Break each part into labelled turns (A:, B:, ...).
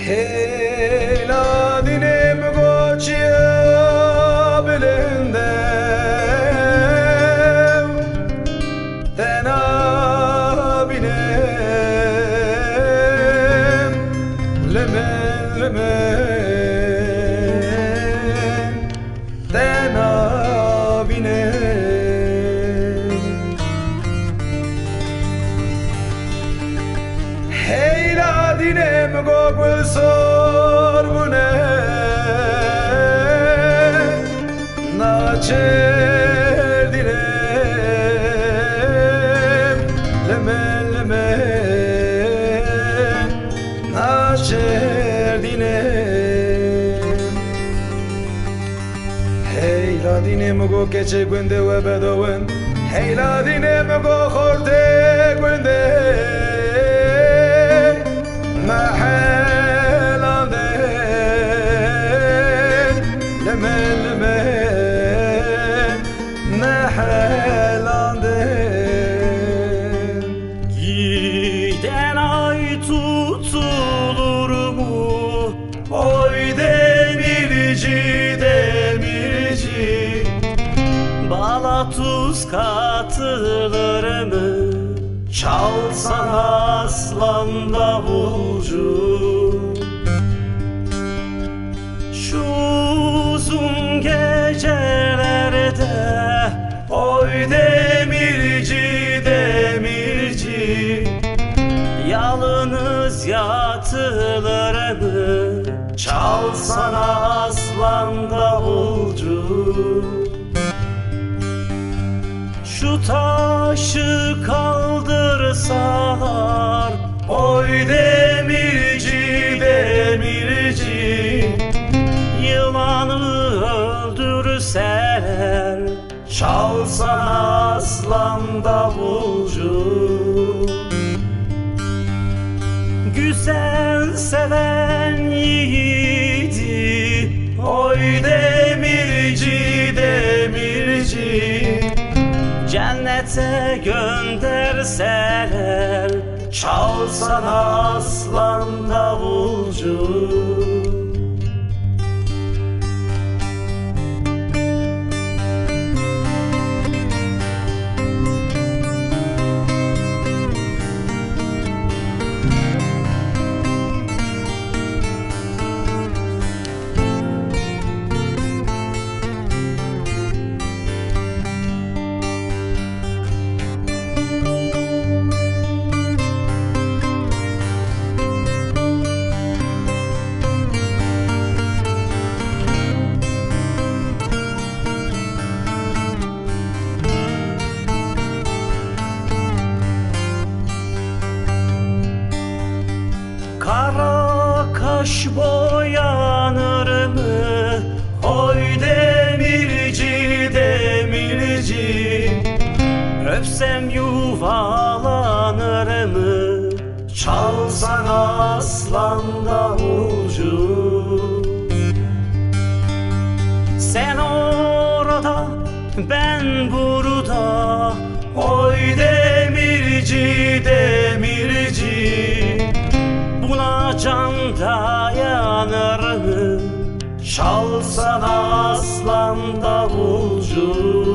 A: Hela dinim goçya bilindem Tena binem Lemen lemen Tena binem Hela dinem gogul sorbune Naçer direm Lemen lemen Naçer dinem Heyla dinem go keçe günde ve bedoven Heyla dinem go khorte günde
B: Giden ay tutulur mu? Oy demirci demirci Bala tuz katılır mı? Çalsan aslan davulcu Şu uzun gecelerde Oy demirci demirci Yalnız yatılır mı? Çalsana aslan davulcu Şu taşı kaldırsalar Oy demirci demirci Yılanı öldürseler Çalsana aslan davulcu Güzel seven yiğidi Oy demirci demirci Cennete gönderseler Çalsana aslan davulcu Kara kaş boyanır mı? Oy demirci demirci Öpsem yuvalanır mı? Çalsan aslan davulcu Sen orada ben burada Oy demirci demirci Buna can dayanır mı? Çalsana aslan davulcu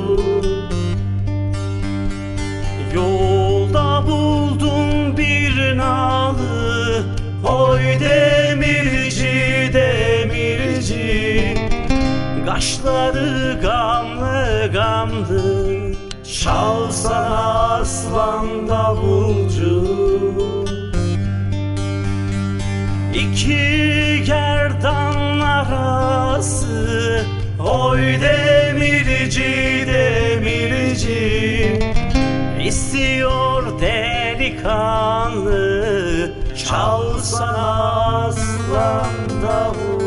B: Yolda buldum bir nalı Oy demirci demirci Kaşları gamlı gamlı Çalsana aslan davulcu İki gerdan arası Oy demirci demirci İstiyor delikanlı Çalsana aslan davul